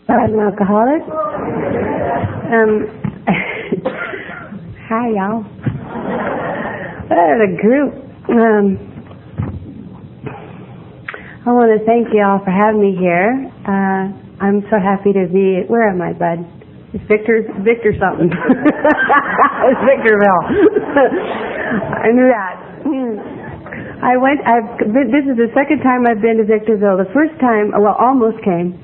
I'm an alcoholic. Hi, y'all. What a group. I want to thank y'all for having me here. I'm so happy to be. Where am I, bud? It's Victor something. It's Victorville. I knew that. This is the second time I've been to Victorville. The first time, almost came.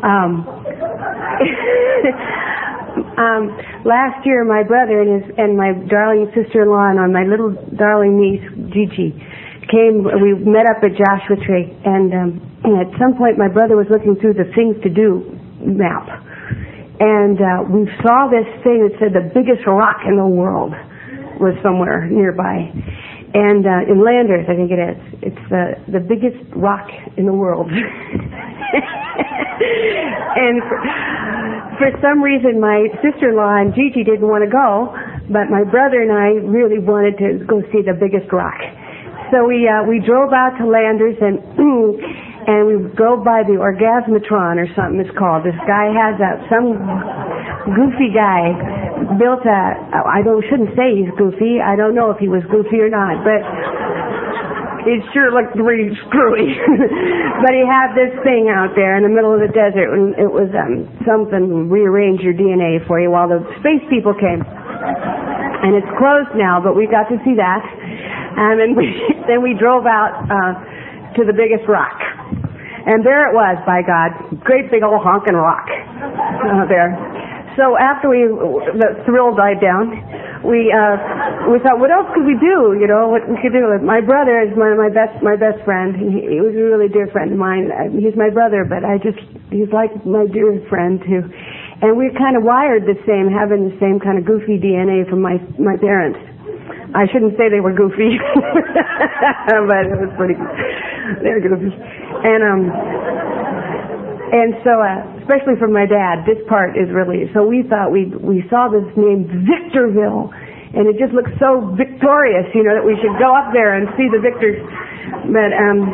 Last year, my brother and my darling sister-in-law and my little darling niece Gigi came. We met up at Joshua Tree, and at some point, my brother was looking through the things to do map, and we saw this thing that said the biggest rock in the world was somewhere nearby. And in Landers, I think it is. It's the biggest rock in the world. And for some reason, my sister-in-law and Gigi didn't want to go, but my brother and I really wanted to go see the biggest rock. So we drove out to Landers and we drove by the Orgasmatron or something it's called. This guy has some goofy guy built shouldn't say he's goofy. I don't know if he was goofy or not, but it sure looked pretty screwy. But he had this thing out there in the middle of the desert, and it was something rearrange your DNA for you while the space people came. And it's closed now, but we got to see that. And then we drove out to the biggest rock. And there it was, by God, great big old honking rock out there. So after the thrill died down, we thought, what else could we do? You know, what we could do. My brother is my best friend. He was a really dear friend of mine. He's my brother, but he's like my dear friend too. And we're kind of wired the same, having the same kind of goofy DNA from my parents. I shouldn't say they were goofy, but it was pretty. They're goofy, and so especially for my dad, this part is really. So we thought we saw this name Victorville, and it just looked so victorious, you know, that we should go up there and see the victors. But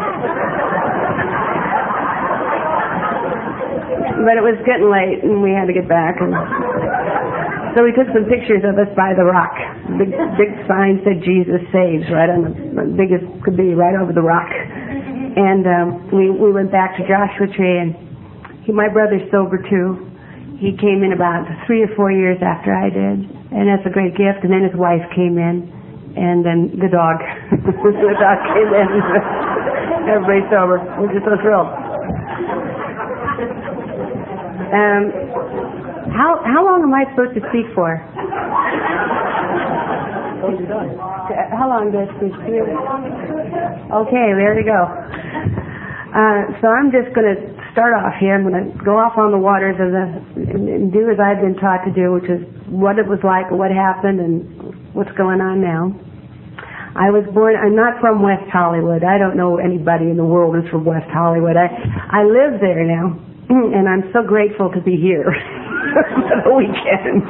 it was getting late, and we had to get back. And so we took some pictures of us by the rock. Big sign said Jesus saves right on the biggest could be right over the rock. And we went back to Joshua Tree, and my brother's sober too. He came in about 3 or 4 years after I did, and that's a great gift. And then his wife came in, and then the dog. The dog came in. Everybody's sober. We're just so thrilled. How long am I supposed to speak for? How long do I speak? Okay, there we go. So I'm just going to start off here. I'm going to go off on the waters and do as I've been taught to do, which is what it was like, what happened, and what's going on now. I was born. I'm not from West Hollywood. I don't know anybody in the world who's from West Hollywood. I live there now, and I'm so grateful to be here for the weekend.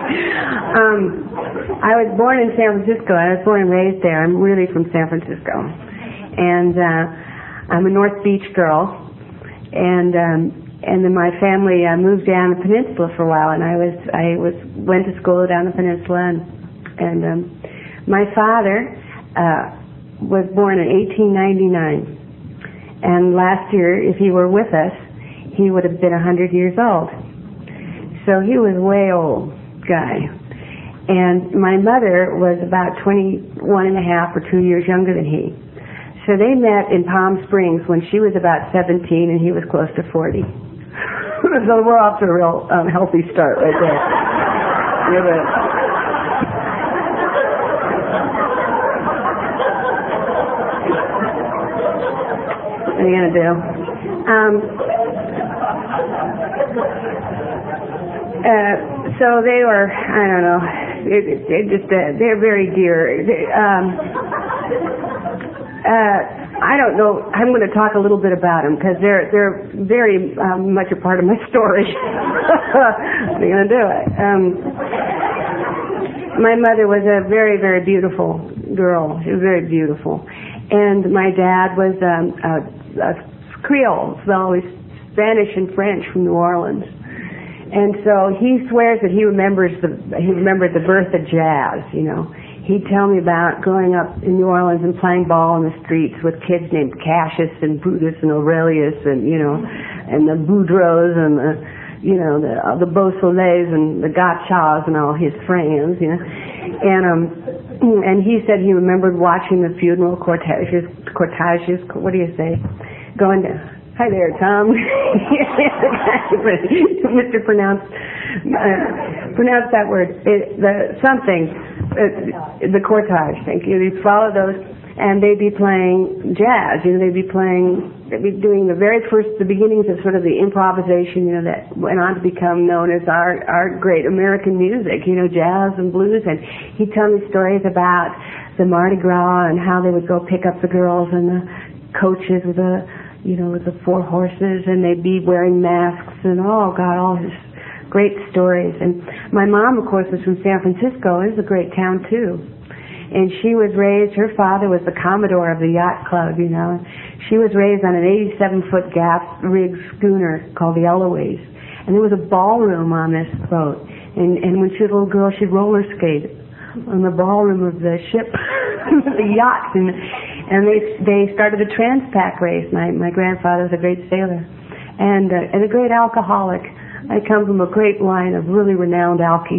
I was born in San Francisco. I was born and raised there. I'm really from San Francisco, and I'm a North Beach girl, and then my family moved down the peninsula for a while, and I went to school down the peninsula, and my father was born in 1899, and last year, if he were with us, he would have been 100 years old. So he was way old guy. And my mother was about 21 and a half or 2 years younger than he. So they met in Palm Springs when she was about 17 and he was close to 40. So we're off to a real healthy start right there. What are you going to do? So they were, I don't know, they're very dear. I don't know, I'm going to talk a little bit about them because they're very much a part of my story. What are you going to do? My mother was a very, very beautiful girl. She was very beautiful. And my dad was a Creole, so always Spanish and French from New Orleans. And so he swears that he remembered the birth of jazz, you know. He'd tell me about growing up in New Orleans and playing ball in the streets with kids named Cassius and Brutus and Aurelius and, you know, and the Boudreaux and the, you know, the Beausoleils and the Gotchas and all his friends, you know. And he said he remembered watching the funeral cortèges, what do you say, going to, hi there, Tom. Mr. Pronounce that word. The cortège, thank you. They'd follow those, and they'd be playing jazz. You know, they'd be doing the beginnings of sort of the improvisation, you know, that went on to become known as our great American music, you know, jazz and blues. And he'd tell me stories about the Mardi Gras and how they would go pick up the girls and the coaches with the 4 horses, and they'd be wearing masks and all his great stories. And my mom, of course, was from San Francisco. It was a great town too. And she was raised, her father was the Commodore of the yacht club, you know. She was raised on an 87-foot gas rig schooner called the Eloise. And there was a ballroom on this boat. And when she was a little girl, she'd roller skate on the ballroom of the ship, the yacht. And they started the Transpac race. My grandfather was a great sailor and a great alcoholic. I come from a great line of really renowned alkies.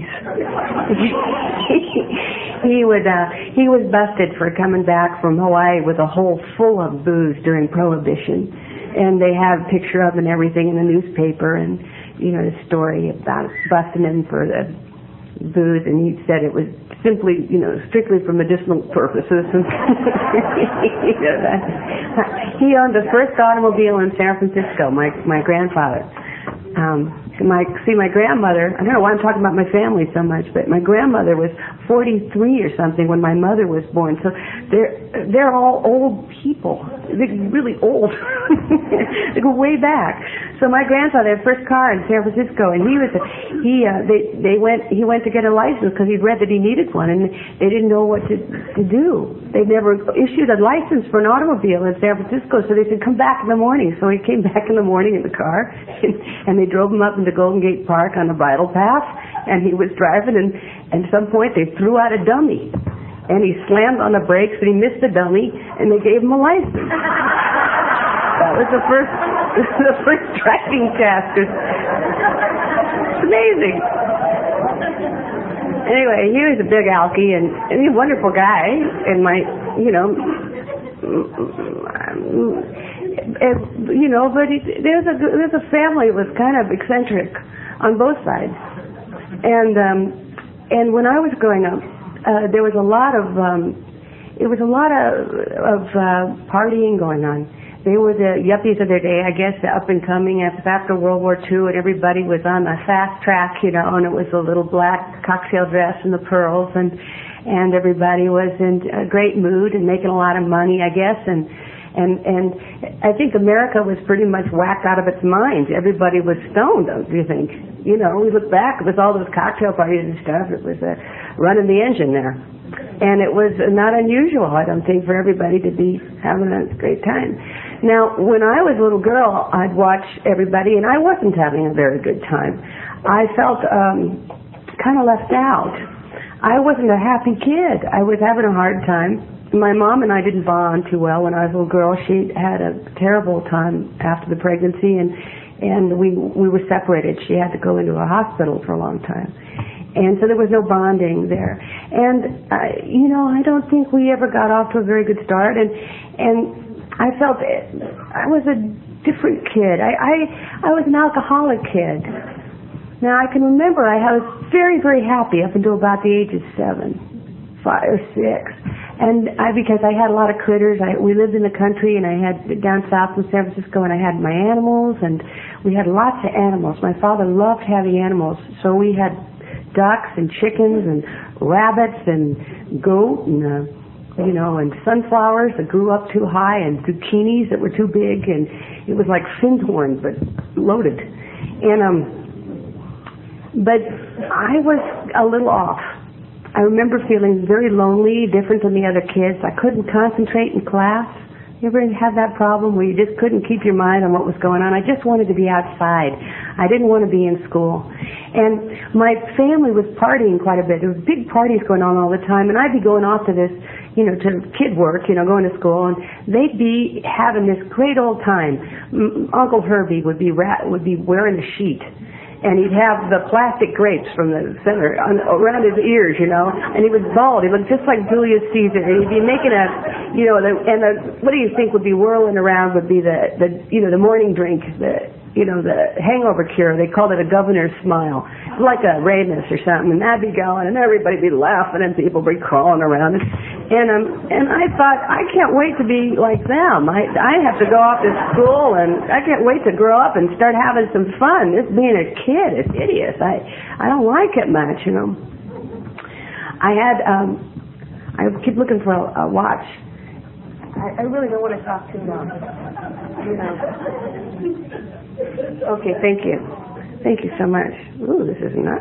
He was busted for coming back from Hawaii with a hole full of booze during Prohibition, and they have a picture of him and everything in the newspaper, and you know the story about busting him for the booze, and he said it was simply, you know, strictly for medicinal purposes. He owned the first automobile in San Francisco. My grandfather. My grandmother, I don't know why I'm talking about my family so much, but my grandmother was 43 or something when my mother was born. So they're all old people. They're really old. They go way back. So my grandfather had first car in San Francisco, and he went to get a license because he'd read that he needed one, and they didn't know what to do. They never issued a license for an automobile in San Francisco, so they said, come back in the morning. So he came back in the morning in the car, and they drove him up into Golden Gate Park on the bridle path, and he was driving, and at some point they threw out a dummy, and he slammed on the brakes, and he missed the dummy, and they gave him a license. That was the first driving test. It's amazing. Anyway, he was a big alkie, and he's a wonderful guy, and but there's a family that was kind of eccentric on both sides, and when I was growing up, there was a lot of partying going on. They were the yuppies of their day, I guess, the up and coming after World War II, and everybody was on a fast track, you know, and it was a little black cocktail dress and the pearls, and everybody was in a great mood and making a lot of money, I guess, and I think America was pretty much whacked out of its mind. Everybody was stoned, don't you think? You know, we look back, it was all those cocktail parties and stuff. It was running the engine there. And it was not unusual, I don't think, for everybody to be having a great time. Now, when I was a little girl, I'd watch everybody, and I wasn't having a very good time. I felt kind of left out. I wasn't a happy kid. I was having a hard time. My mom and I didn't bond too well when I was a little girl. She had a terrible time after the pregnancy, and we were separated. She had to go into a hospital for a long time. And so there was no bonding there. And, I don't think we ever got off to a very good start. And I felt I was a different kid. I was an alcoholic kid. Now, I can remember I was very, very happy up until about the age of 7, 5 or 6. And because I had a lot of critters. We lived in the country, and I had down south in San Francisco, and I had my animals, and we had lots of animals. My father loved having animals, so we had ducks and chickens and rabbits and goat and and sunflowers that grew up too high and zucchinis that were too big, and it was like Findhorn but loaded. But I was a little off. I remember feeling very lonely, different than the other kids. I couldn't concentrate in class. You ever have that problem where you just couldn't keep your mind on what was going on? I just wanted to be outside. I didn't want to be in school. And my family was partying quite a bit. There was big parties going on all the time, and I'd be going off to this, to kid work, going to school, and they'd be having this great old time. Uncle Herbie would be wearing a sheet, and he'd have the plastic grapes from the center around his ears, and he was bald. He looked just like Julius Caesar. And he'd be making what do you think would be whirling around would be the morning drink, the hangover cure. They called it a governor's smile. It's like a Ramus or something, and that'd be going, and everybody'd be laughing, and people would be crawling around. And I thought, I can't wait to be like them. I have to go off to school, and I can't wait to grow up and start having some fun. This being a kid is hideous. I don't like it much, I keep looking for a watch. I really don't want to talk too long. Okay, thank you. Thank you so much. Ooh, this is nice.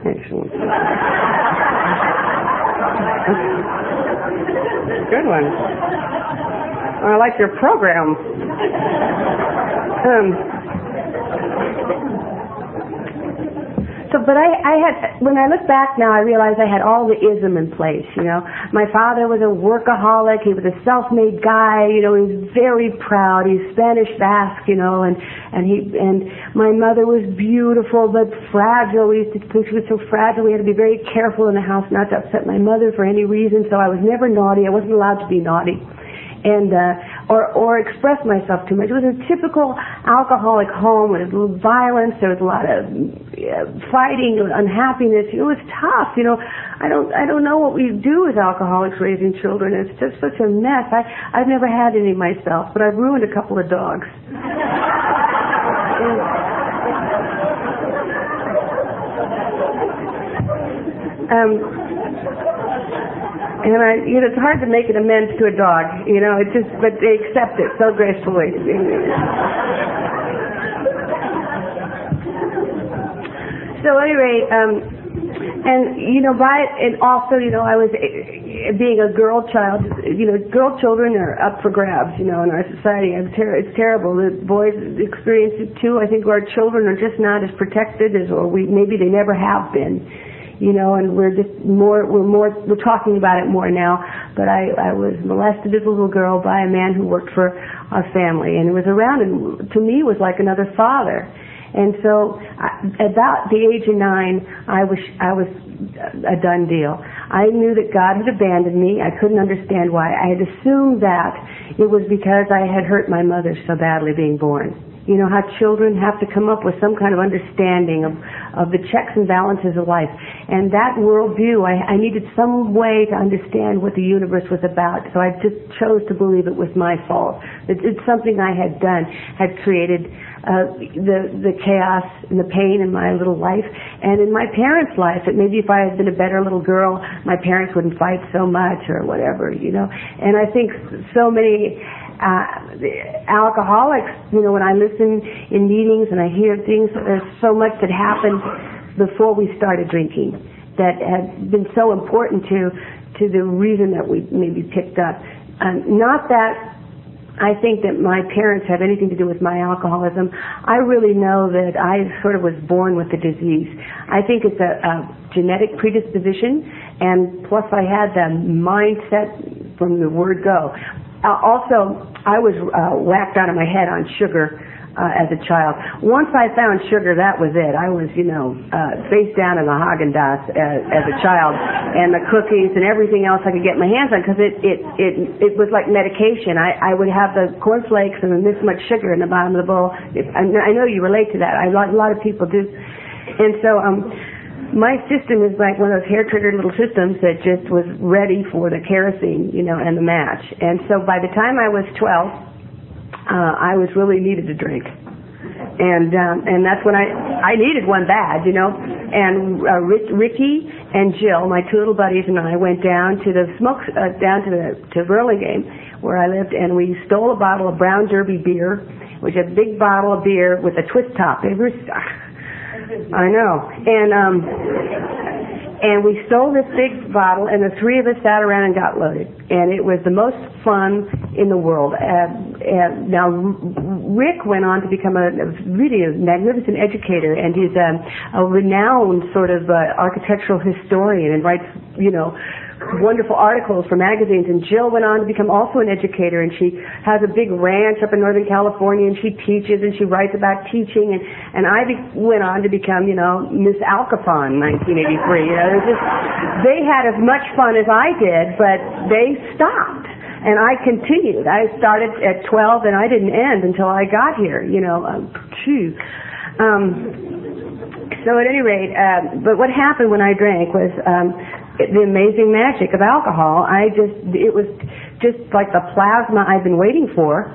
Good one. I like your program. But when I look back now, I realize I had all the ism in place, My father was a workaholic. He was a self-made guy, he was very proud. He's Spanish Basque, and my mother was beautiful but fragile. She was so fragile. We had to be very careful in the house not to upset my mother for any reason, so I was never naughty. I wasn't allowed to be naughty. And or express myself too much. It was a typical alcoholic home with a little violence. There was a lot of fighting, unhappiness. It was tough. I don't know what we do with alcoholics raising children. It's just such a mess. I've never had any myself, but I've ruined a couple of dogs. And it's hard to make an amends to a dog, but they accept it so gracefully. So anyway, and also, I was being a girl child. Girl children are up for grabs, in our society. It's terrible. The boys experience it too. I think our children are just not as protected maybe they never have been. And we're talking about it more now. But I was molested as a little girl by a man who worked for a family, and it was around, and to me was like another father. And so, about the age of 9, I was a done deal. I knew that God had abandoned me. I couldn't understand why. I had assumed that it was because I had hurt my mother so badly being born. How children have to come up with some kind of understanding of the checks and balances of life. And that worldview, I needed some way to understand what the universe was about. So I just chose to believe it was my fault. It's something I had done, had created the chaos and the pain in my little life and in my parents' life. That maybe if I had been a better little girl, my parents wouldn't fight so much or whatever, And I think so many alcoholics, when I listen in meetings and I hear things, there's so much that happened before we started drinking that had been so important to the reason that we maybe picked up. Not that I think that my parents have anything to do with my alcoholism. I really know that I sort of was born with the disease. I think it's a genetic predisposition, and plus I had the mindset from the word go. Also, I was whacked out of my head on sugar as a child. Once I found sugar, that was it. I was, face down in the Haagen-Dazs as a child, and the cookies and everything else I could get my hands on, because it was like medication. I would have the cornflakes and then this much sugar in the bottom of the bowl. I know you relate to that. A lot of people do. And so, my system is like one of those hair-triggered little systems that just was ready for the kerosene, and the match. And so by the time I was 12, I was really needed to drink. And that's when I needed one bad, And Ricky and Jill, my two little buddies, and I went down to the to Burlingame where I lived, and we stole a bottle of Brown Derby beer, which is a big bottle of beer with a twist top. I know. And we stole this big bottle, and the three of us sat around and got loaded. And it was the most fun in the world. Now, Rick went on to become a really magnificent educator, and he's a renowned sort of architectural historian and writes, wonderful articles for magazines. And Jill went on to become also an educator, and she has a big ranch up in Northern California, and she teaches and she writes about teaching. And I went on to become, Miss Alcaphon in 1983. They had as much fun as I did, but they stopped. And I continued. I started at 12, and I didn't end until I got here, So at any rate, but what happened when I drank was the amazing magic of alcohol. It was just like the plasma I've been waiting for.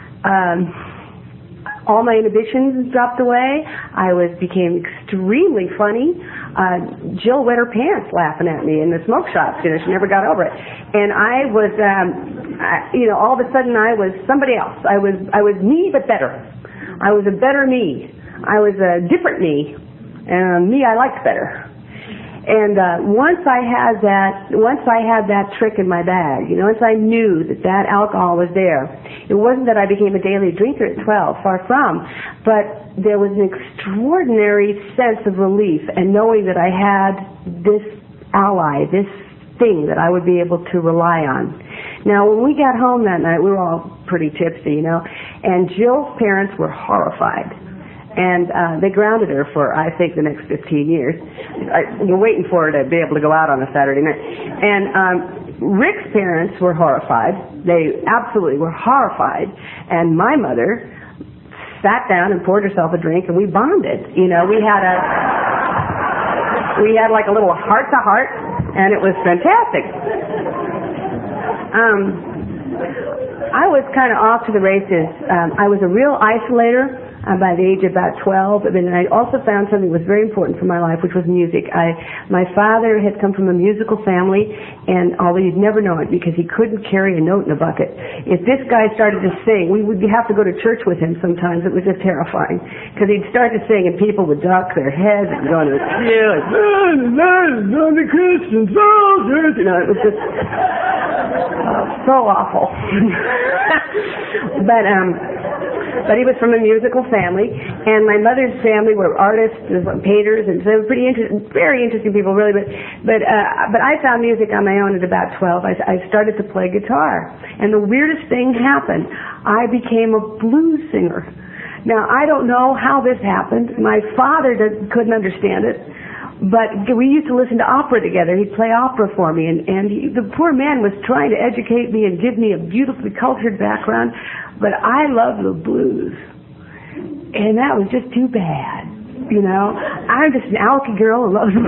All my inhibitions dropped away. I became extremely funny. Jill wet her pants laughing at me in the smoke shop. She never got over it. And I was, all of a sudden I was somebody else. I was me, but better. I was a better me. I was a different me. And me I liked better. And once I had that trick in my bag, once I knew that alcohol was there, it wasn't that I became a daily drinker at 12, far from, but there was an extraordinary sense of relief and knowing that I had this ally, this thing that I would be able to rely on. Now, when we got home that night, we were all pretty tipsy, and Jill's parents were horrified. And they grounded her for, I think, the next 15 years. We're waiting for her to be able to go out on a Saturday night. And Rick's parents were horrified. They absolutely were horrified. And my mother sat down and poured herself a drink, and we bonded. We had like a little heart-to-heart, and it was fantastic. I was kind of off to the races. I was a real isolator. By the age of about 12, and I also found something that was very important for my life, which was music. My father had come from a musical family, and although you'd never know it because he couldn't carry a note in a bucket. If this guy started to sing, we would have to go to church with him sometimes. It was just terrifying because he'd start to sing, and people would duck their heads and go into the pew, and on the Christian soldiers. It was just so awful. But he was from a musical family, and my mother's family were artists and painters, and so they were very interesting people, really. But I found music on my own at about 12. I started to play guitar, and the weirdest thing happened. I became a blues singer. Now, I don't know how this happened. My father couldn't understand it. But we used to listen to opera together. He'd play opera for me, and the poor man was trying to educate me and give me a beautifully cultured background, but I loved the blues, and that was just too bad. I'm just an alky girl who loves the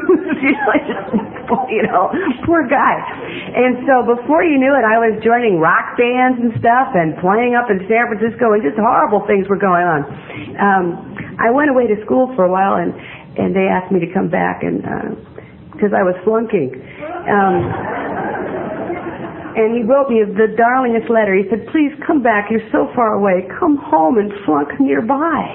blues. Poor guy. And so before you knew it, I was joining rock bands and stuff and playing up in San Francisco, and just horrible things were going on. I went away to school for a while, and they asked me to come back, and because I was flunking. And he wrote me the darlingest letter. He said, "Please come back. You're so far away. Come home and flunk nearby."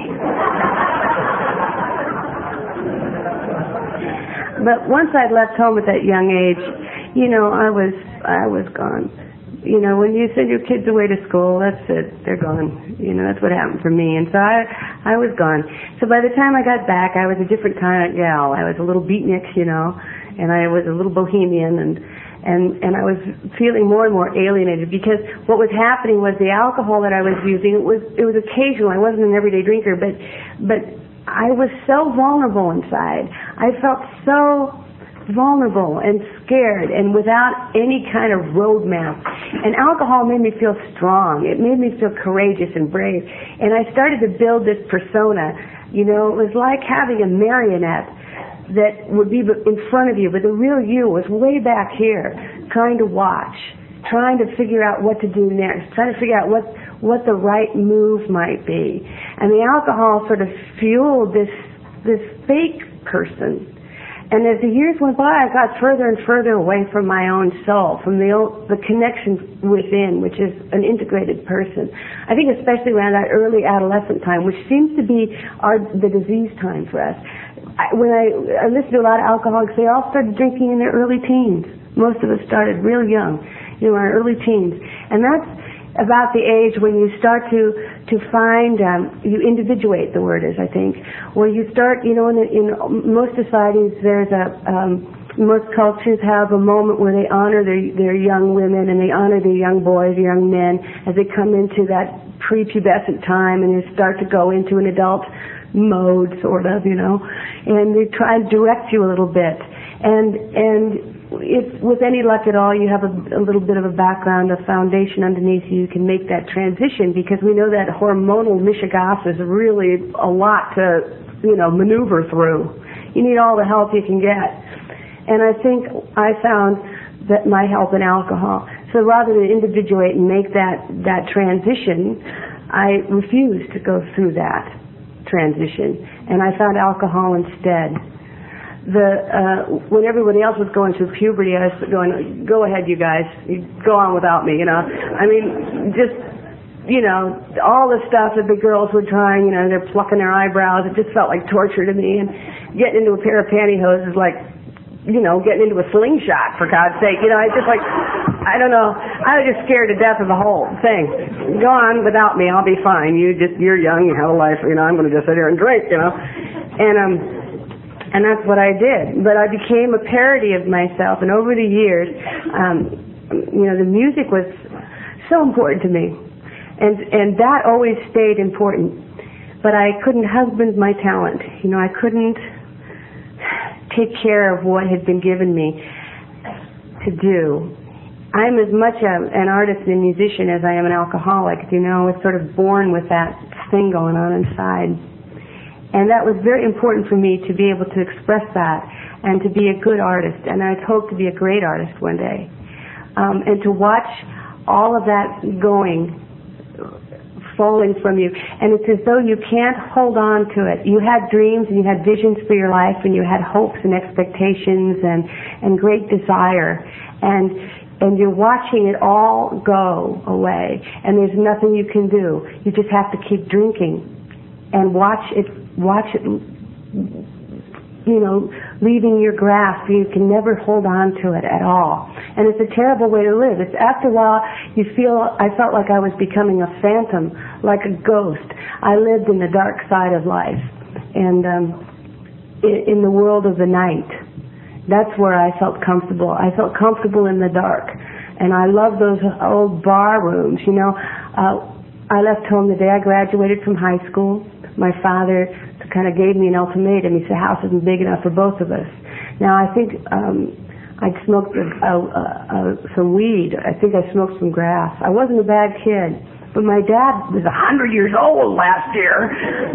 But once I'd left home at that young age, I was gone. When you send your kids away to school, that's it. They're gone. That's what happened for me. And so I was gone. So by the time I got back, I was a different kind of gal. I was a little beatnik, and I was a little bohemian, and I was feeling more and more alienated because what was happening was the alcohol that I was using, it was occasional. I wasn't an everyday drinker, but I was so vulnerable inside. I felt so vulnerable and scared and without any kind of roadmap. And alcohol made me feel strong. It made me feel courageous and brave. And I started to build this persona. It was like having a marionette that would be in front of you, but the real you was way back here, trying to watch, trying to figure out what to do next, trying to figure out what the right move might be. And the alcohol sort of fueled this fake person. And as the years went by, I got further and further away from my own soul, from the connection within, which is an integrated person. I think especially around that early adolescent time, which seems to be the disease time for us. When I listen to a lot of alcoholics, they all started drinking in their early teens. Most of us started real young, our early teens. And that's about the age when you start to find, you individuate, the word is, I think, where you start, in most societies there's most cultures have a moment where they honor their young women and they honor their young boys, young men, as they come into that prepubescent time and they start to go into an adult mode, sort of, and they try and direct you a little bit. And if with any luck at all you have a little bit of a background, a foundation underneath you can make that transition, because we know that hormonal mishigas is really a lot to, maneuver through. You need all the help you can get. And I think I found that my help in alcohol. So rather than individuate and make that transition, I refused to go through that transition. And I found alcohol instead. When everybody else was going through puberty, I was going, go ahead, you guys, go on without me, I mean, just, all the stuff that the girls were trying, they're plucking their eyebrows, it just felt like torture to me, and getting into a pair of pantyhose is like, getting into a slingshot, for God's sake, it's just like, I don't know, I was just scared to death of the whole thing. Go on without me, I'll be fine, you're young, you have a life, I'm going to just sit here and drink, And that's what I did. But I became a parody of myself, and over the years, the music was so important to me. And that always stayed important. But I couldn't husband my talent. I couldn't take care of what had been given me to do. I'm as much an artist and a musician as I am an alcoholic. I was sort of born with that thing going on inside. And that was very important for me to be able to express that and to be a good artist. And I'd hope to be a great artist one day. And to watch all of that falling from you. And it's as though you can't hold on to it. You had dreams and you had visions for your life and you had hopes and expectations and great desire. And you're watching it all go away. And there's nothing you can do. You just have to keep drinking and watch it, leaving your grasp. You can never hold on to it at all. And it's a terrible way to live. It's after a while, I felt like I was becoming a phantom, like a ghost. I lived in the dark side of life, and in the world of the night. That's where I felt comfortable. I felt comfortable in the dark. And I love those old bar rooms, I left home the day I graduated from high school. My father kind of gave me an ultimatum. He said, the house isn't big enough for both of us. Now, I think I'd smoked some weed. I think I smoked some grass. I wasn't a bad kid. But my dad was 100 years old last year.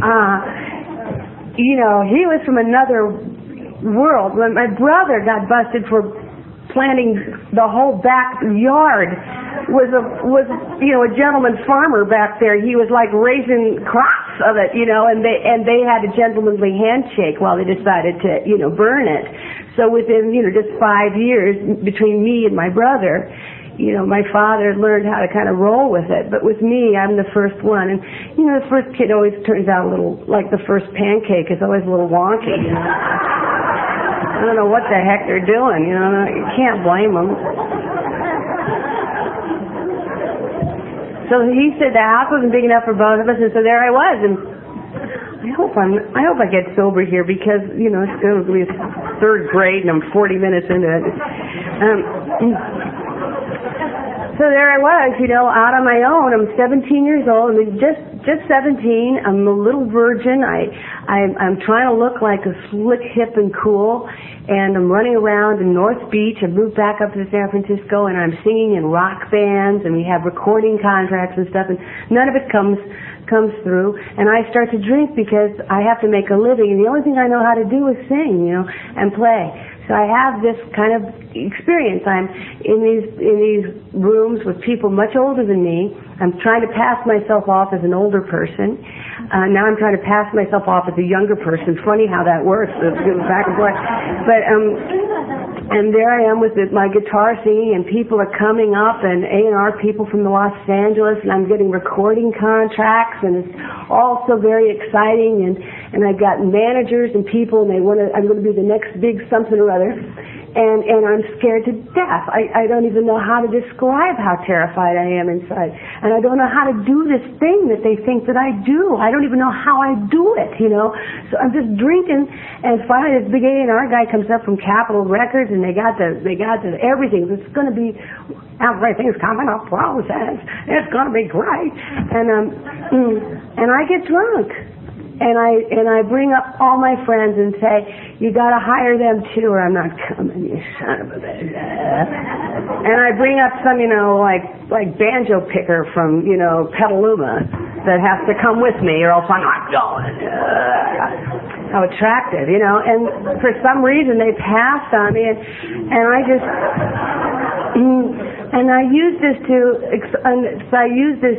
He was from another world. When my brother got busted for planting the whole backyard, was a gentleman farmer back there. He was like raising crops of it, and they had a gentlemanly handshake while they decided to, burn it. So within, just 5 years between me and my brother, my father learned how to kind of roll with it. But with me, I'm the first one. And, the first kid always turns out a little, like the first pancake is always a little wonky, I don't know what the heck they're doing, You can't blame them. So he said the house wasn't big enough for both of us, and so there I was. And I hope I get sober here, because it's going to be third grade and I'm 40 minutes into it. So there I was, out on my own. I'm 17 years old. I mean, just 17. I'm a little virgin. I'm trying to look like a slick, hip, and cool. And I'm running around in North Beach. I moved back up to San Francisco, and I'm singing in rock bands, and we have recording contracts and stuff, and none of it comes through. And I start to drink because I have to make a living, and the only thing I know how to do is sing, and play. So I have this kind of experience. I'm in these rooms with people much older than me. I'm trying to pass myself off as an older person. Now I'm trying to pass myself off as a younger person. Funny how that works, back and forth. But and there I am with my guitar singing, and people are coming up, and A&R people from Los Angeles, and I'm getting recording contracts, and it's all so very exciting. And I've got managers and people, and I'm going to be the next big something or other. And I'm scared to death. I don't even know how to describe how terrified I am inside. And I don't know how to do this thing that they think that I do. I don't even know how I do it, So I'm just drinking, and finally this big A&R guy comes up from Capitol Records, and they got the everything. It's going to be, everything's coming up process. It's going to be great. And I get drunk. And I bring up all my friends and say, you got to hire them too, or I'm not coming, you son of a bitch. And I bring up some, like banjo picker from, Petaluma that has to come with me, or else I'm not going. How attractive, And for some reason they passed on me, and I just, and I use this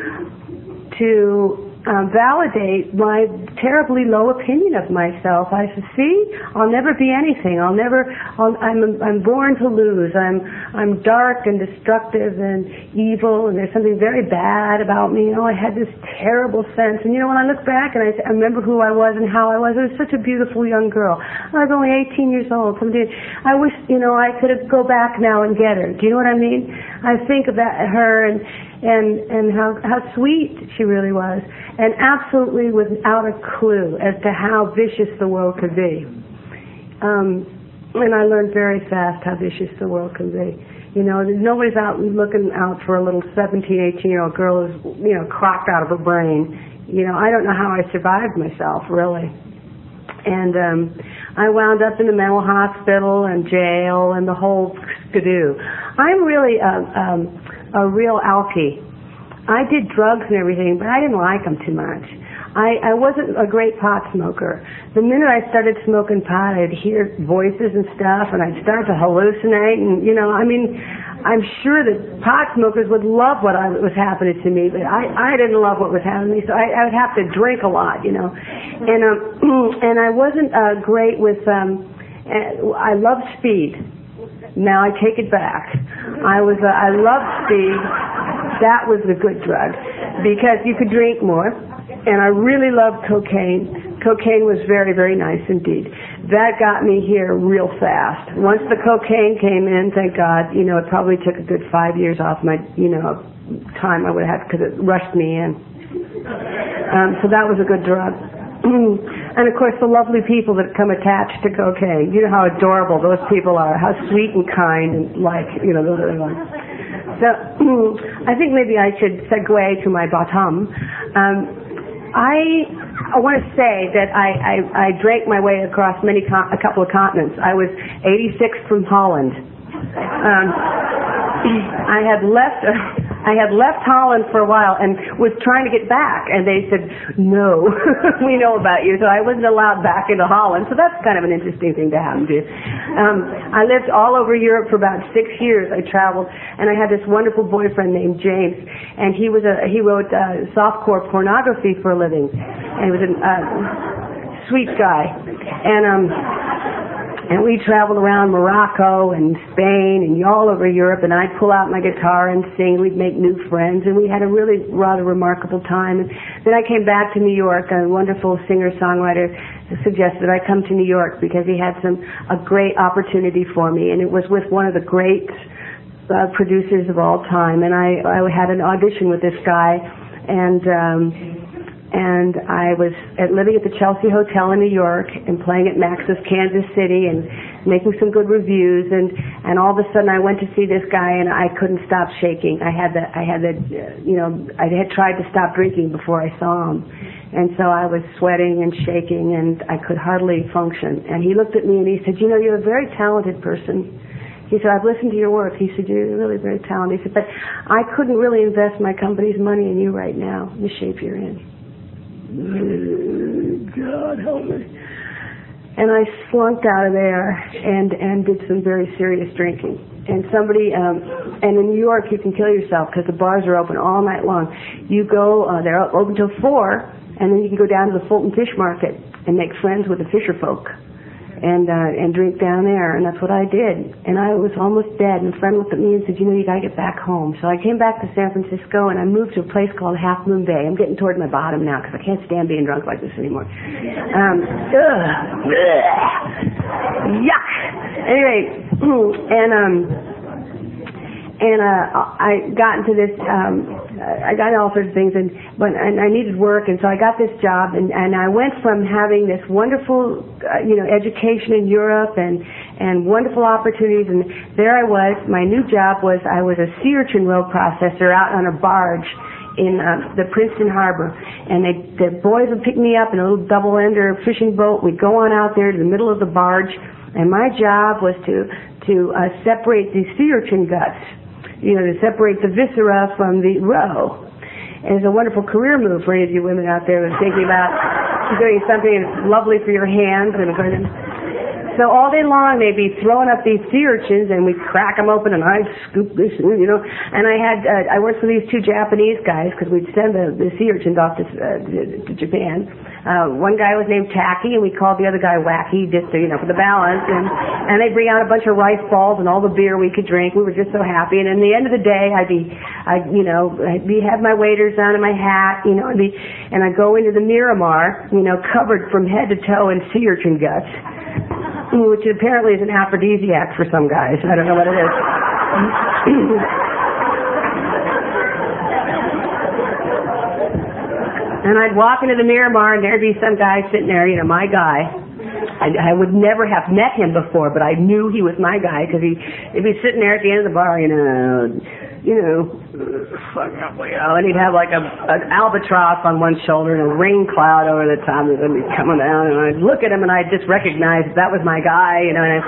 to validate my terribly low opinion of myself. I said, see, I'll never be anything. I'm born to lose. I'm dark and destructive and evil, and there's something very bad about me. I had this terrible sense. And when I look back and I remember who I was and how I was such a beautiful young girl. I was only 18 years old. I wish, I could go back now and get her. Do you know what I mean? I think about her and how sweet she really was, and absolutely without a clue as to how vicious the world could be. And I learned very fast how vicious the world can be. Nobody's out looking out for a little 17, 18-year-old girl who's, crocked out of her brain. I don't know how I survived myself, really. And I wound up in the mental hospital and jail and the whole skidoo. I'm really a real alkie. I did drugs and everything, but I didn't like them too much. I wasn't a great pot smoker. The minute I started smoking pot, I'd hear voices and stuff, and I'd start to hallucinate. And I'm sure that pot smokers would love what was happening to me, but I didn't love what was happening to me, so I would have to drink a lot, And I wasn't great with. I loved speed. Now I take it back. I loved speed. That was a good drug because you could drink more, and I really loved cocaine. Cocaine was very, very nice indeed. That got me here real fast. Once the cocaine came in, thank God, it probably took a good 5 years off my, time I would have because it rushed me in. So that was a good drug. And of course the lovely people that come attached to cocaine. You know how adorable those people are, how sweet and kind and those are the ones. So I think maybe I should segue to my bottom. I want to say that I drank my way across a couple of continents. I was 86th from Holland. I had left Holland for a while and was trying to get back, and they said, no, we know about you, so I wasn't allowed back into Holland, so that's kind of an interesting thing to happen to. I lived all over Europe for about 6 years. I traveled, and I had this wonderful boyfriend named James, and he wrote softcore pornography for a living, and he was a sweet guy, and we traveled around Morocco and Spain and all over Europe, and I'd pull out my guitar and sing. We'd make new friends, and we had a really rather remarkable time. And then I came back to New York. A wonderful singer-songwriter suggested I come to New York because he had a great opportunity for me, and it was with one of the great producers of all time. And I had an audition with this guy, and I was living at the Chelsea Hotel in New York and playing at Max's Kansas City and making some good reviews, and all of a sudden I went to see this guy and I couldn't stop shaking. I had tried to stop drinking before I saw him, and so I was sweating and shaking and I could hardly function. And he looked at me and he said, you're a very talented person. He said, I've listened to your work. He said, you're really very talented. He said, but I couldn't really invest my company's money in you right now, in the shape you're in. God help me. And I slunked out of there and did some very serious drinking. And and in New York you can kill yourself because the bars are open all night long. You go, they're open till 4, and then you can go down to the Fulton Fish Market and make friends with the fisher folk and drink down there, and that's what I did. And I was almost dead, and a friend looked at me and said, you know, you got to get back home. So I came back to San Francisco, and I moved to a place called Half Moon Bay. I'm getting toward my bottom now because I can't stand being drunk like this anymore. Yuck! Anyway, and I got into this, I got all sorts of things, and I needed work, and so I got this job, and I went from having this wonderful, education in Europe and wonderful opportunities, and there I was. My new job was I was a sea urchin roe processor out on a barge in the Princeton Harbor, and the boys would pick me up in a little double-ender fishing boat. We'd go on out there to the middle of the barge, and my job was to separate the sea urchin guts. To separate the viscera from the roe. And it's a wonderful career move for any of you women out there who are thinking about doing something that's lovely for your hands. So all day long they'd be throwing up these sea urchins, and we'd crack them open, and I'd scoop this, And I worked for these two Japanese guys because we'd send the sea urchins off to Japan. One guy was named Tacky, and we called the other guy Wacky, just for the balance. And they'd bring out a bunch of rice balls and all the beer we could drink. We were just so happy. And at the end of the day, I'd have my waders on and my hat, and I'd go into the Miramar, covered from head to toe in sea urchin guts, which apparently is an aphrodisiac for some guys. I don't know what it is. And I'd walk into the Miramar, and there'd be some guy sitting there, my guy. I would never have met him before, but I knew he was my guy because he'd be sitting there at the end of the bar, and he'd have like an albatross on one shoulder and a rain cloud over the top that would be coming down, and I'd look at him and I'd just recognize that was my guy,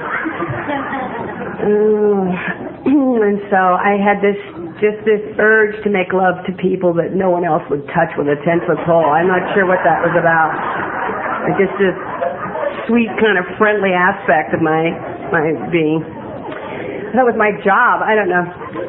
and so I had this urge to make love to people that no one else would touch with a 10-foot pole. I'm not sure what that was about. Just this sweet kind of friendly aspect of my being. That was my job. I don't know.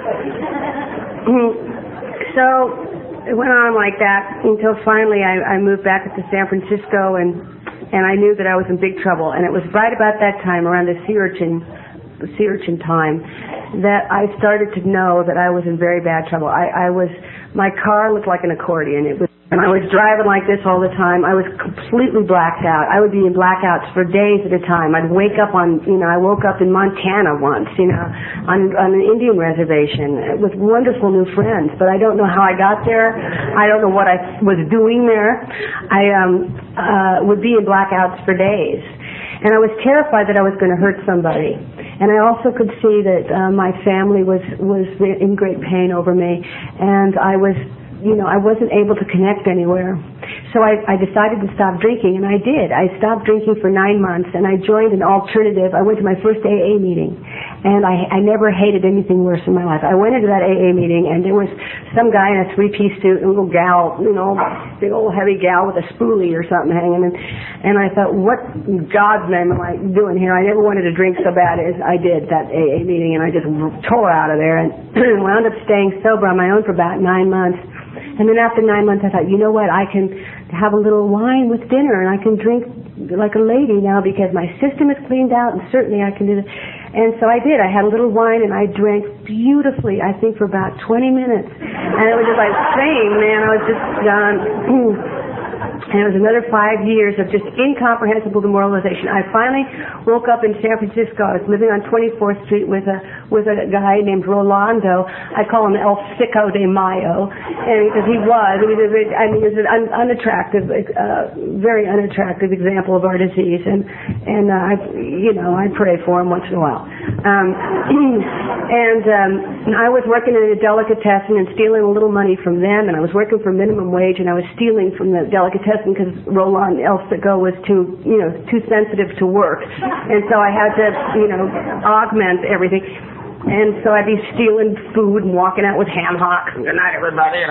So it went on like that until finally I moved back to San Francisco, and I knew that I was in big trouble. And it was right about that time, around the sea urchin time, that I started to know that I was in very bad trouble. My car looked like an accordion. And I was driving like this all the time. I was completely blacked out. I would be in blackouts for days at a time. I'd wake up I woke up in Montana once, on an Indian reservation with wonderful new friends, but I don't know how I got there. I don't know what I was doing there. I would be in blackouts for days. And I was terrified that I was going to hurt somebody. And I also could see that my family was in great pain over me, and I wasn't able to connect anywhere. So I decided to stop drinking, and I did. I stopped drinking for 9 months, and I joined an alternative. I went to my first AA meeting, and I never hated anything worse in my life. I went into that AA meeting, and there was some guy in a 3-piece suit, a little gal, big old heavy gal with a spoolie or something hanging, and I thought, what in God's name am I doing here? I never wanted to drink so bad as I did that AA meeting, and I just tore out of there and wound up staying sober on my own for about 9 months. And then after 9 months, I thought, you know what, I can have a little wine with dinner, and I can drink like a lady now because my system is cleaned out, and certainly I can do that. And so I did. I had a little wine, and I drank beautifully, I think, for about 20 minutes. And it was just like saying, man, I was just done. And it was another 5 years of just incomprehensible demoralization. I finally woke up in San Francisco. I was living on 24th Street with a guy named Rolando. I call him El Sicko de Mayo, and because he was an unattractive, very unattractive example of our disease. And I pray for him once in a while. I was working in a delicatessen and stealing a little money from them, and I was working for minimum wage, and I was stealing from the delicatessen because Roland El Sicko was too sensitive to work, and so I had to, augment everything. And so I'd be stealing food and walking out with ham hocks and good night everybody,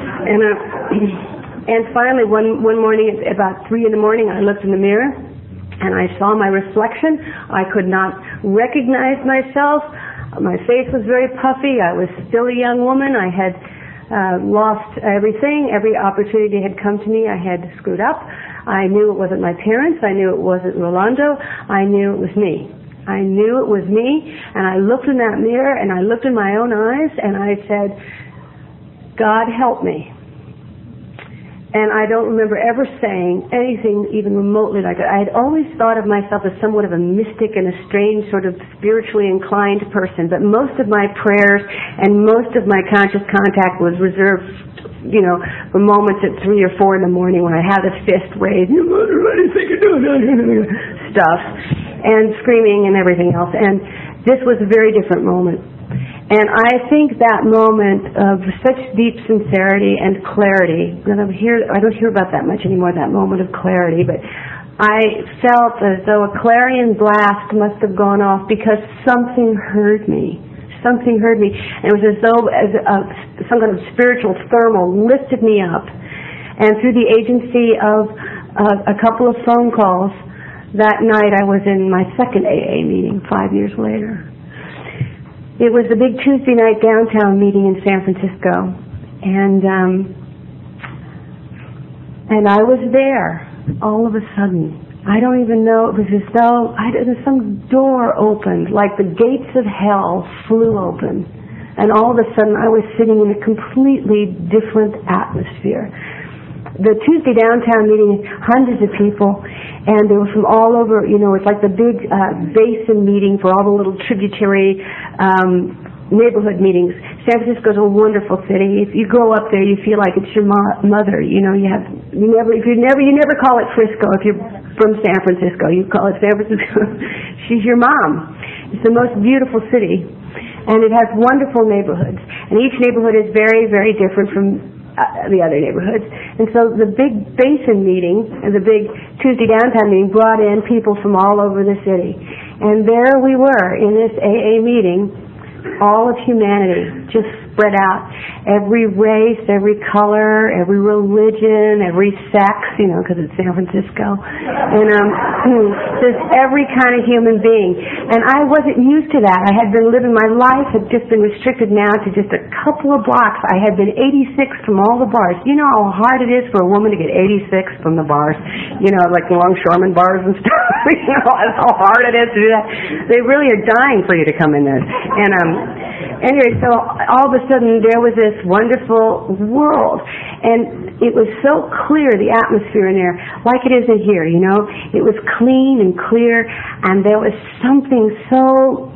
And finally one morning at about 3 a.m, I looked in the mirror and I saw my reflection. I could not recognize myself. My face was very puffy. I was still a young woman. I had lost everything. Every opportunity had come to me, I had screwed up. I knew it wasn't my parents. I knew it wasn't Rolando. I knew it was me. I knew it was me, and I looked in that mirror, and I looked in my own eyes, and I said, God help me. And I don't remember ever saying anything even remotely like that. I had always thought of myself as somewhat of a mystic and a strange sort of spiritually inclined person, but most of my prayers and most of my conscious contact was reserved, for moments at 3 or 4 in the morning when I had the fist raised, stuff, and screaming and everything else. And this was a very different moment. And I think that moment of such deep sincerity and clarity, and I don't hear about that much anymore, that moment of clarity, but I felt as though a clarion blast must have gone off because something heard me. Something heard me. And it was as though some kind of spiritual thermal lifted me up. And through the agency of a couple of phone calls, that night I was in my second AA meeting 5 years later. It was the big Tuesday night downtown meeting in San Francisco, and I was there all of a sudden. I don't even know, it was as though some door opened, like the gates of hell flew open, and all of a sudden I was sitting in a completely different atmosphere. The Tuesday downtown meeting, hundreds of people, and they were from all over, it's like the big basin meeting for all the little tributary neighborhood meetings. San Francisco's a wonderful city. If you go up there, you feel like it's your mother. You never call it Frisco if you're from San Francisco. You call it San Francisco. She's your mom. It's the most beautiful city, and it has wonderful neighborhoods. And each neighborhood is very, very different from the other neighborhoods. And so the big basin meeting, the big Tuesday downtown meeting, brought in people from all over the city. And there we were in this AA meeting, all of humanity just spread out. Every race, every color, every religion, every sex, because it's San Francisco. And just every kind of human being. And I wasn't used to that. I had been living, my life had just been restricted now to just a couple of blocks. I had been 86 from all the bars. You know how hard it is for a woman to get 86 from the bars? Like the longshoreman bars and stuff. How hard it is to do that. They really are dying for you to come in there. And anyway, so all of a sudden there was this wonderful world, and it was so clear, the atmosphere in there, like it is in here, It was clean and clear, and there was something so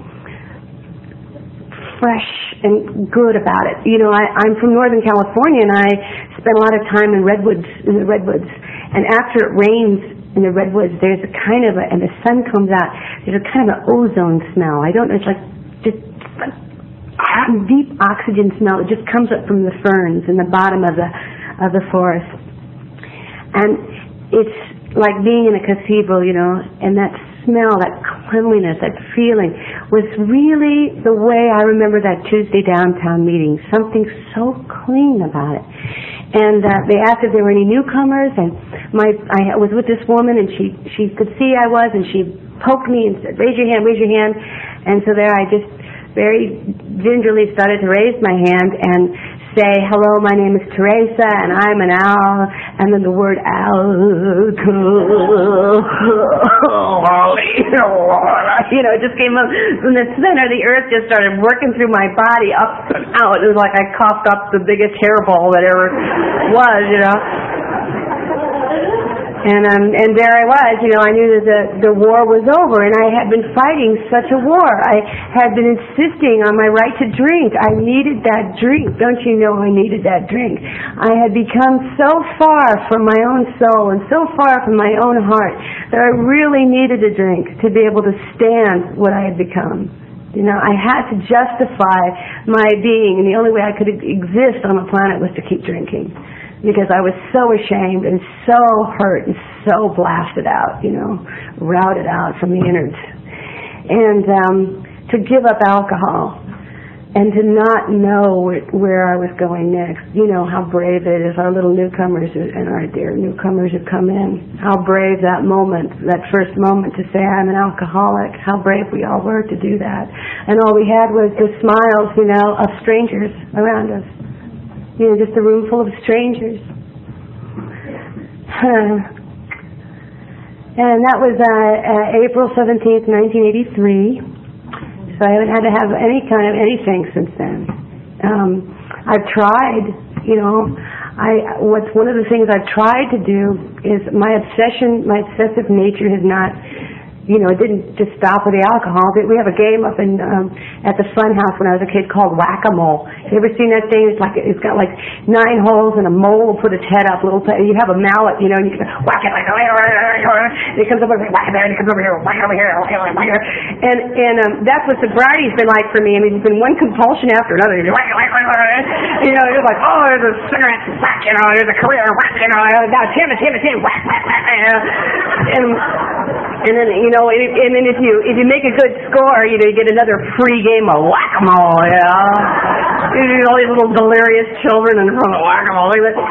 fresh and good about it. I'm from Northern California, and I spent a lot of time in the redwoods, and after it rains in the redwoods, there's a kind of and the sun comes out, there's a kind of an ozone smell. I don't know, it's like just deep oxygen smell. It just comes up from the ferns in the bottom of the forest, and it's like being in a cathedral, and that smell, that cleanliness, that feeling was really the way I remember that Tuesday downtown meeting. Something so clean about it. And they asked if there were any newcomers, and I was with this woman, and she could see I was, and she poked me and said, raise your hand, and so there I just very gingerly started to raise my hand and say, hello, my name is Teresa, and I'm an owl, and then the word owl, it just came up from the center. The earth just started working through my body up and out. It was like I coughed up the biggest hairball that ever was, And there I was, I knew that the war was over, and I had been fighting such a war. I had been insisting on my right to drink. I needed that drink. Don't you know I needed that drink? I had become so far from my own soul and so far from my own heart that I really needed a drink to be able to stand what I had become. I had to justify my being, and the only way I could exist on the planet was to keep drinking. Because I was so ashamed and so hurt and so blasted out, routed out from the innards. And to give up alcohol and to not know where I was going next. How brave it is, our little newcomers and our dear newcomers who come in. How brave that moment, that first moment to say I'm an alcoholic. How brave we all were to do that. And all we had was the smiles, of strangers around us. just a room full of strangers. And that was April 17th, 1983. So I haven't had to have any kind of anything since then. I've tried, what's one of the things I've tried to do is my obsessive nature has not, it didn't just stop with the alcohol. We have a game up in at the fun house when I was a kid called Whack-A-Mole. You ever seen that thing? It's got like 9 holes and a mole will put its head up. You have a mallet, and you can whack it like, it comes up and whack it there, and it comes over here, whack it over here, whack it over here. And that's what sobriety's been like for me. I mean, it's been one compulsion after another. You're like, you're like, oh, there's a cigarette, whack, there's a career, whack, now Tim, whack, whack, whack, and then, and then if you make a good score, you get another free game of Whack-A-Mole, all these little delirious children in front of Whack-A-Mole.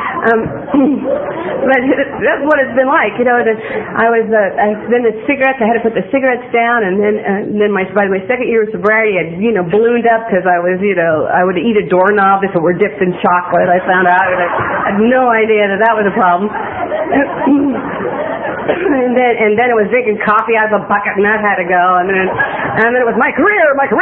But that's what it's been like, I've been the cigarettes, I had to put the cigarettes down, and then by my second year of sobriety, I'd, ballooned up because I was, I would eat a doorknob if it were dipped in chocolate, I found out. I had no idea that was a problem. And then it was drinking coffee out of a bucket, and that had to go. And then it was my career. And then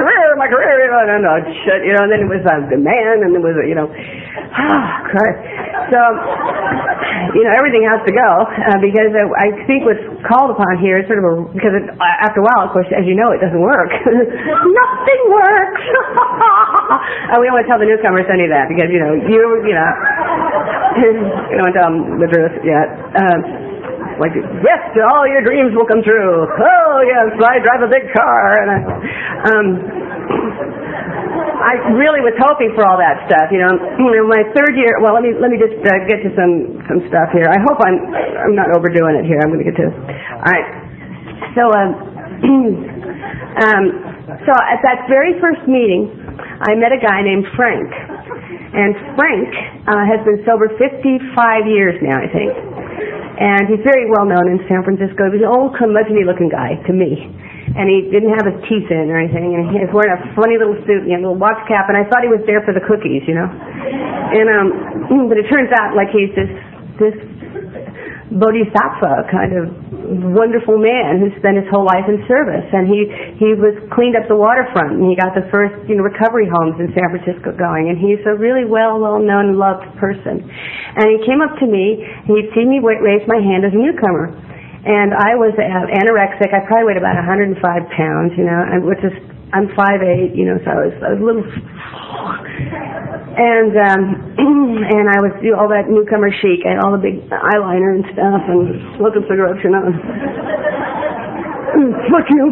it was the man, and it was Christ. So everything has to go because I think what's called upon here is sort of because after a while, of course, as you know, it doesn't work. Nothing works. We don't want to tell the newcomers any of that because you don't tell them the truth yet. Like, yes, all your dreams will come true. Oh, yes, I drive a big car. And I really was hoping for all that stuff, My third year, well, let me just get to some stuff here. I hope I'm not overdoing it here. I'm going to get to this. All right. So, so at that very first meeting, I met a guy named Frank. And Frank has been sober 55 years now, I think. And he's very well known in San Francisco. He was an old curmudgeon-looking guy to me. And he didn't have his teeth in or anything. And he was wearing a funny little suit and a little watch cap. And I thought he was there for the cookies, And but it turns out like he's this bodhisattva kind of wonderful man who spent his whole life in service, and he was cleaned up the waterfront, and he got the first recovery homes in San Francisco going, and he's a really well known and loved person. And he came up to me, and he'd seen me raise my hand as a newcomer, and I was anorexic. I probably weighed about 105 pounds, which is I'm 5'8", so I was a little. And I was all that newcomer chic and all the big eyeliner and stuff and smoking cigarettes, Fuck you.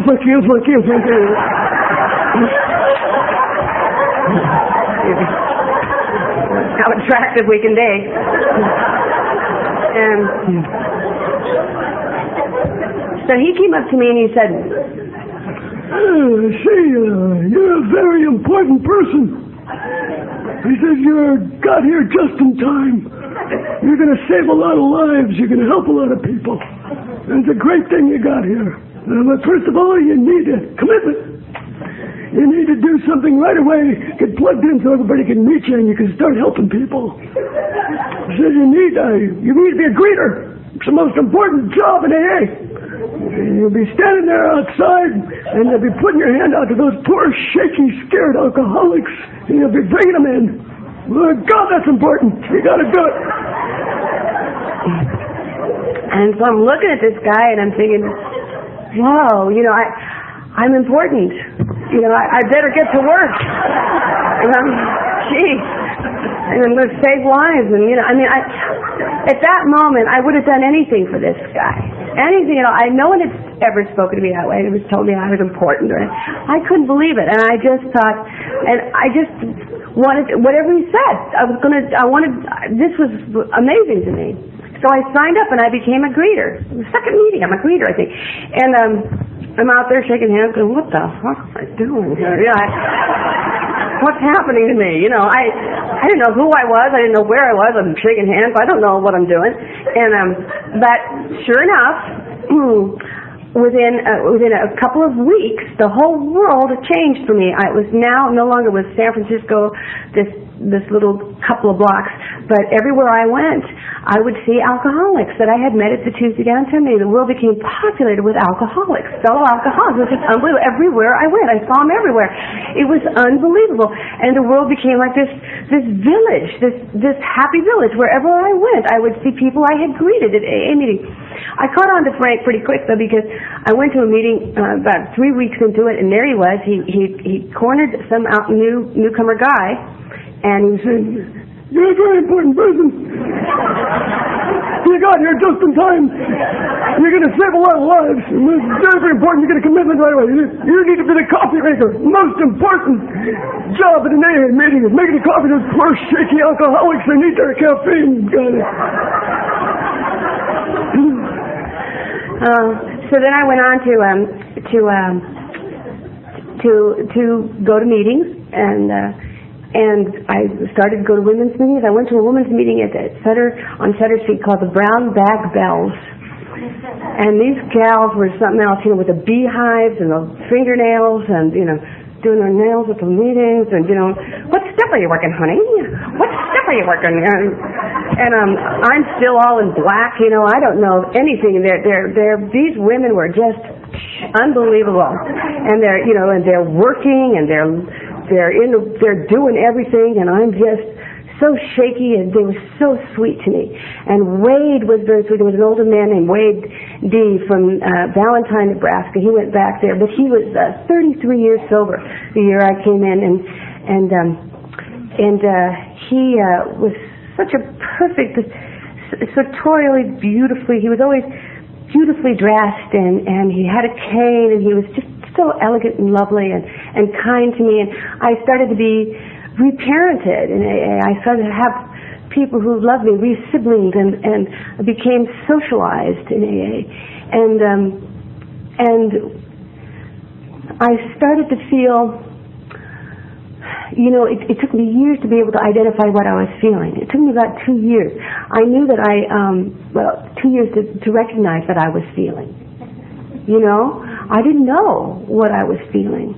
How attractive we can be. And so he came up to me and he said, you're a very important person. He says, you got here just in time. You're going to save a lot of lives. You're going to help a lot of people. And it's a great thing you got here. But first of all, you need a commitment. You need to do something right away. Get plugged in so everybody can meet you and you can start helping people. He says, you need to be a greeter. It's the most important job in AA. You'll be standing there outside, and you'll be putting your hand out to those poor, shaky, scared alcoholics, and you'll be bringing them in. Well, God, that's important. You got to do it. And so I'm looking at this guy, and I'm thinking, whoa, I'm important. I better get to work. Gee. And I'm going to save lives. And, at that moment, I would have done anything for this guy. Anything at all. No one had ever spoken to me that way. It was told me I was important. I couldn't believe it. And I just thought, and I just wanted, whatever he said, this was amazing to me. So I signed up and I became a greeter. The second meeting, I'm a greeter, I think. And I'm out there shaking hands going, what the fuck am I doing here? What's happening to me? I didn't know who I was. I didn't know where I was. I'm shaking hands. I don't know what I'm doing. And but sure enough, within a couple of weeks, the whole world changed for me. I was now no longer with San Francisco, this little couple of blocks, but everywhere I went, I would see alcoholics that I had met at the Tuesday Downtown meeting. The world became populated with alcoholics, fellow alcoholics. It was just unbelievable. Everywhere I went, I saw them everywhere. It was unbelievable, and the world became like this village, this happy village. Wherever I went, I would see people I had greeted at AA meeting. I caught on to Frank pretty quick though, because I went to a meeting about 3 weeks into it, and there he was. He cornered some newcomer guy, and he was saying, "You're a very important person. You got here just in time. You're going to save a lot of lives. It's very important you get a commitment right away. You need to be the coffee maker. Most important job at an AA meeting is making the coffee. Those poor shaky alcoholics, they need their caffeine. Got it." So then I went on to go to meetings, and I started to go to women's meetings. I went to a women's meeting on Sutter Street called the Brown Bag Bells. And these gals were something else, with the beehives and the fingernails and, doing their nails at the meetings and, "What step are you working, honey? What step are you working?" And I'm still all in black, I don't know anything. These women were just unbelievable. And they're working and they're doing everything, and I'm just so shaky, and they were so sweet to me. And Wade was very sweet. There was an older man named Wade D. from Valentine, Nebraska. He went back there, but he was 33 years sober the year I came in, and he was such a perfect, sartorially beautifully. He was always beautifully dressed, and he had a cane, and he was just so elegant and lovely and kind to me. And I started to be reparented in AA. I started to have people who loved me, re-siblings, and became socialized in AA. And I started to feel, it took me years to be able to identify what I was feeling. It took me about 2 years. I knew that 2 years to recognize that I was feeling. I didn't know what I was feeling.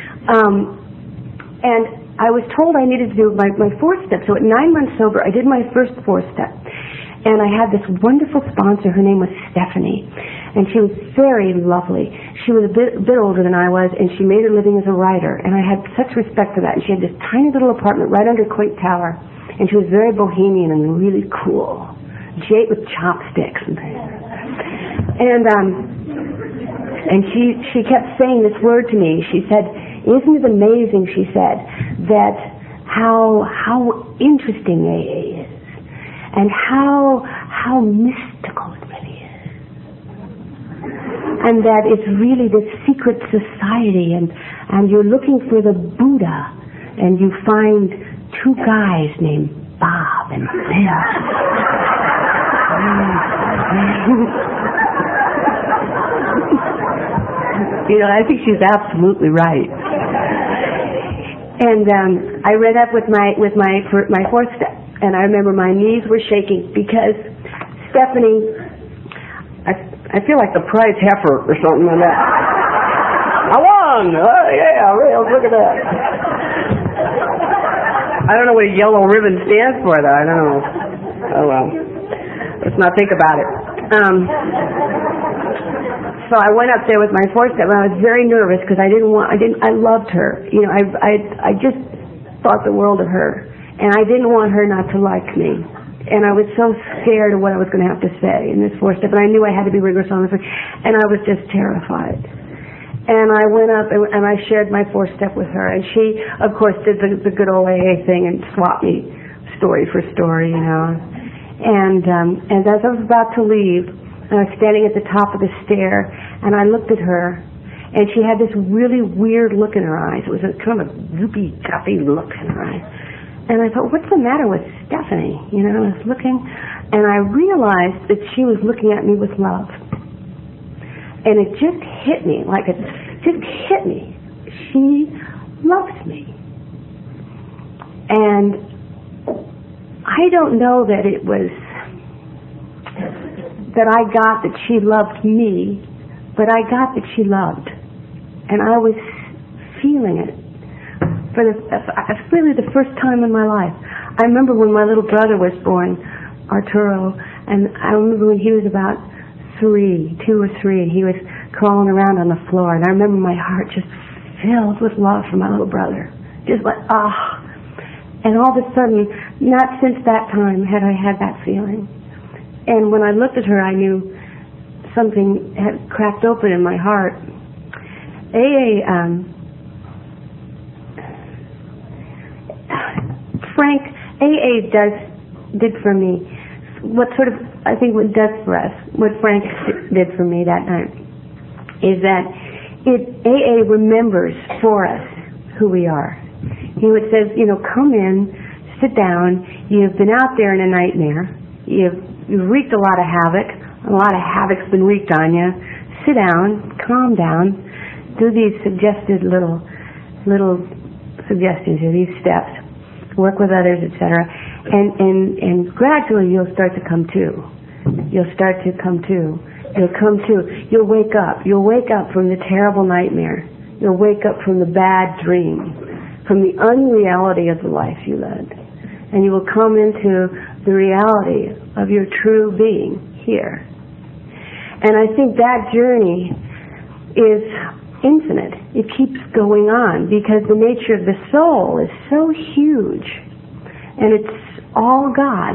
And I was told I needed to do my fourth step. So at 9 months sober, I did my first fourth step. And I had this wonderful sponsor. Her name was Stephanie. And she was very lovely. She was a bit older than I was, and she made her living as a writer. And I had such respect for that. And she had this tiny little apartment right under Coit Tower. And she was very bohemian and really cool. She ate with chopsticks and things. And she kept saying this word to me. She said, "Isn't it amazing," she said, "that how interesting AA is, and how mystical it really is, and that it's really this secret society, and you're looking for the Buddha, and you find two guys named Bob and Bill." I think she's absolutely right. And I read up with my fourth step, and I remember my knees were shaking because Stephanie, I feel like the prize heifer or something like that. I won! Oh yeah, look at that. I don't know what a yellow ribbon stands for though. I don't know. Oh well. Let's not think about it. So I went up there with my fourth step, and I was very nervous because I loved her. I just thought the world of her, and I didn't want her not to like me. And I was so scared of what I was going to have to say in this fourth step, and I knew I had to be rigorous on this, and I was just terrified. And I went up and I shared my fourth step with her, and she, of course, did the good old AA thing and swapped me story for story, And as I was about to leave, I was standing at the top of the stair, and I looked at her, and she had this really weird look in her eyes. It was a kind of a droopy, guppy look in her eyes. And I thought, what's the matter with Stephanie? I was looking, and I realized that she was looking at me with love. And it just hit me, She loves me. And I don't know that it was that I got that she loved me but I got that she loved, and I was feeling it for really the first time in my life. I remember when my little brother was born, Arturo, and I remember when he was about 2 or 3, and he was crawling around on the floor, and I remember my heart just filled with love for my little brother, just like, and all of a sudden, not since that time had I had that feeling. And when I looked at her, I knew something had cracked open in my heart. Frank, did for me what sort of, I think what does for us, what Frank did for me that night, is that AA remembers for us who we are. It says, come in, sit down, you've been out there in a nightmare, you've wreaked a lot of havoc's been wreaked on you, sit down, calm down, do these suggested little suggestions or these steps, work with others, etc., and gradually you'll start to come to. You'll wake up. You'll wake up from the terrible nightmare. You'll wake up from the bad dream, from the unreality of the life you led. And you will come into the reality of your true being here. And I think that journey is infinite. It keeps going on because the nature of the soul is so huge. And it's all God.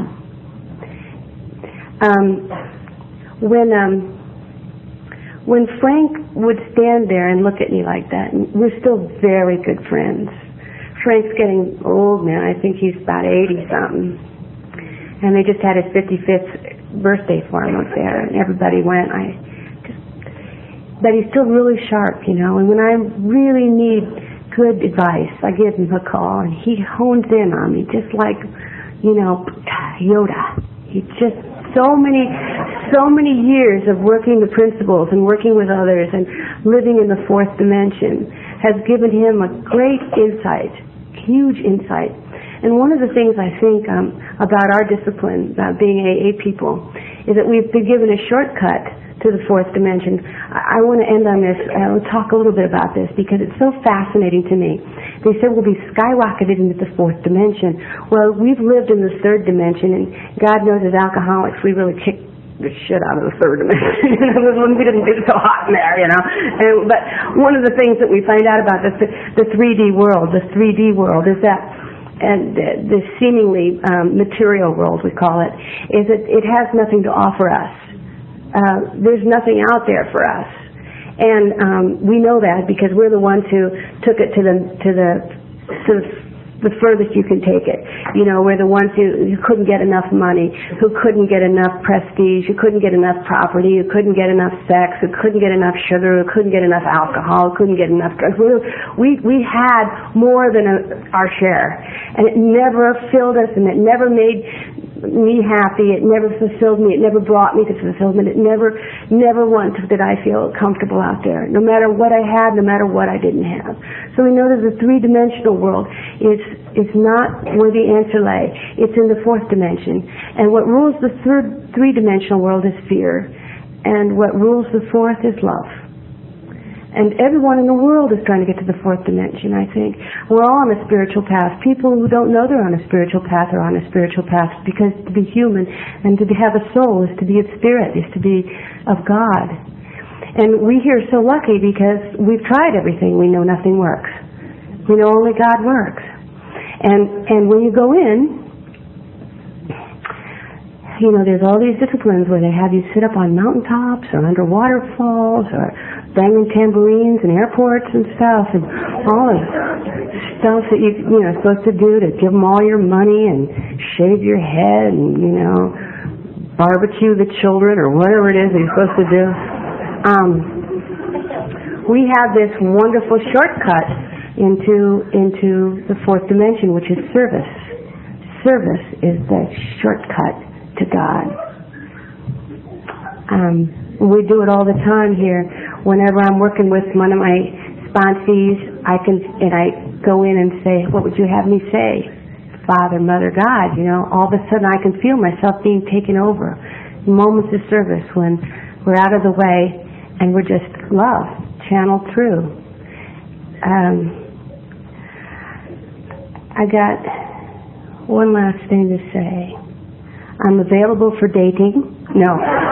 When Frank would stand there and look at me like that, and we're still very good friends. Frank's getting old now. I think he's about 80-something. And they just had his 55th birthday for him up there, and everybody went. But he's still really sharp, and when I really need good advice, I give him a call, and he hones in on me just like, Yoda. He just so many years of working the principles and working with others and living in the fourth dimension has given him a great insight, huge insight. And one of the things I think about our discipline, about being AA people, is that we've been given a shortcut to the fourth dimension. I want to end on this. I'll talk a little bit about this because it's so fascinating to me. They said we'll be skyrocketed into the fourth dimension. Well, we've lived in the third dimension, and God knows as alcoholics we really kick the shit out of the third dimension. We didn't do so hot in there, but one of the things that we find out about the 3D world, is that, and the seemingly material world, we call it, is that it has nothing to offer us. There's nothing out there for us, and we know that because we're the ones who took it to the furthest you can take it. We're the ones who couldn't get enough money, who couldn't get enough prestige, who couldn't get enough property, who couldn't get enough sex, who couldn't get enough sugar, who couldn't get enough alcohol, who couldn't get enough drugs. We had more than our share, and it never filled us, and it never made me happy. It never fulfilled me. It never brought me to fulfillment. It never once did I feel comfortable out there, no matter what I had, no matter what I didn't have. So we know that the three-dimensional world is not where the answer lay. It's in the fourth dimension. And what rules the three-dimensional world is fear, and what rules the fourth is love. And everyone in the world is trying to get to the fourth dimension, I think. We're all on a spiritual path. People who don't know they're on a spiritual path are on a spiritual path, because to be human and to have a soul is to be a spirit, is to be of God. And we here are so lucky because we've tried everything. We know nothing works. We know only God works. And when you go in, there's all these disciplines where they have you sit up on mountaintops or under waterfalls or banging tambourines in airports and stuff, and all the stuff that you're supposed to do to give them all your money and shave your head and barbecue the children or whatever it is that you're supposed to do. We have this wonderful shortcut into the fourth dimension, which is service. Service is the shortcut to God. We do it all the time here. Whenever I'm working with one of my sponsees, I go in and say, "What would you have me say? Father, Mother, God." All of a sudden I can feel myself being taken over. Moments of service when we're out of the way and we're just love channeled through. I got one last thing to say. I'm available for dating. No.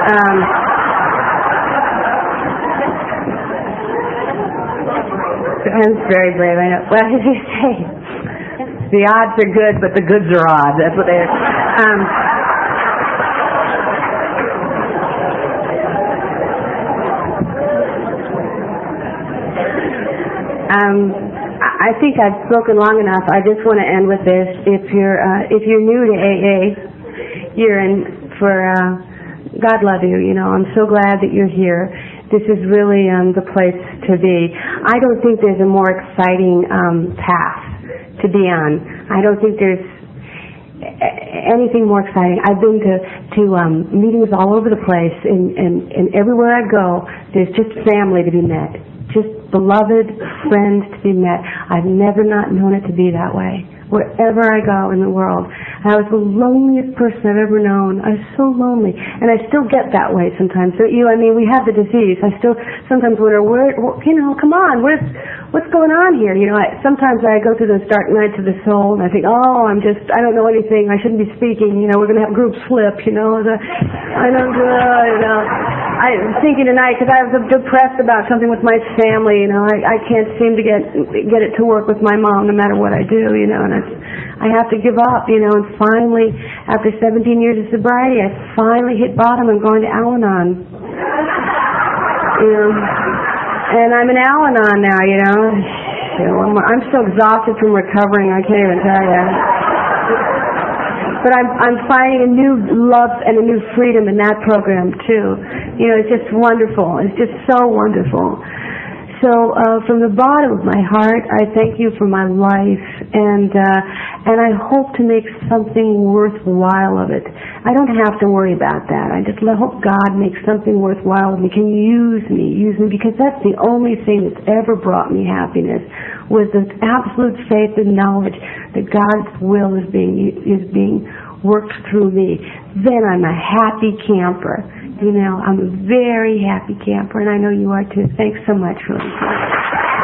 That's very brave, I know. Well, as you say, the odds are good, but the goods are odd. That's what they are. I think I've spoken long enough. I just want to end with this. If you're new to AA, you're in for God love you. You know, I'm so glad that you're here. This is really the place to be. I don't think there's a more exciting path to be on. I don't think there's anything more exciting. I've been to meetings all over the place, and everywhere I go, there's just family to be met. Just beloved friends to be met. I've never not known it to be that way. Wherever I go in the world. I was the loneliest person I've ever known. I was so lonely. And I still get that way sometimes. Don't you? I mean, we have the disease. I still sometimes wonder, come on, what's going on here? You know, sometimes I go through those dark nights of the soul, and I think, I don't know anything. I shouldn't be speaking. You know, we're going to have group slip, you know. I'm thinking tonight, because I was depressed about something with my family, you know. I can't seem to get it to work with my mom no matter what I do, you know, and I have to give up, you know, and finally, after 17 years of sobriety, I finally hit bottom and going to Al-Anon. You know, and I'm in Al-Anon now, you know. I'm so exhausted from recovering, I can't even tell you. But I'm finding a new love and a new freedom in that program, too. You know, it's just wonderful. It's just so wonderful. So from the bottom of my heart, I thank you for my life, and I hope to make something worthwhile of it. I don't have to worry about that. I just hope God makes something worthwhile of me, can use me, because that's the only thing that's ever brought me happiness, was the absolute faith and knowledge that God's will is being worked through me. Then I'm a happy camper. You know, I'm a very happy camper, and I know you are too. Thanks so much, really.